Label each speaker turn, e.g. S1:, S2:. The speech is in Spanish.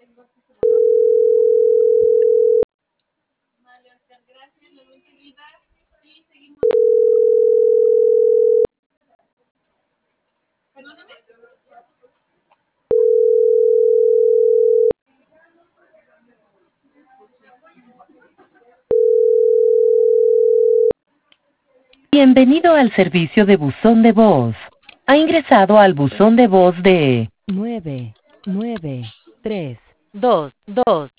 S1: Bienvenido al servicio de buzón de voz. Ha ingresado al buzón de voz de 99322.